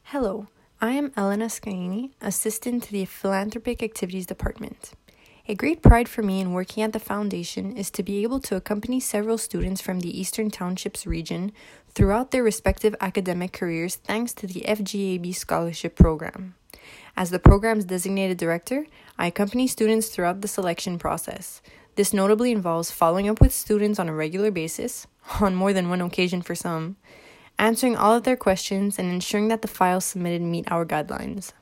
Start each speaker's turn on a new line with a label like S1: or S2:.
S1: Hello, I am Elena Scaini, assistant to the Philanthropic Activities Department. A great pride for me in working at the Foundation is to be able to accompany several students from the Eastern Townships region throughout their respective academic careers thanks to the FGAB Scholarship Program. As the program's designated director, I accompany students throughout the selection process. This notably involves following up with students on a regular basis, on more than one occasion for some, answering all of their questions and ensuring that the files submitted meet our guidelines.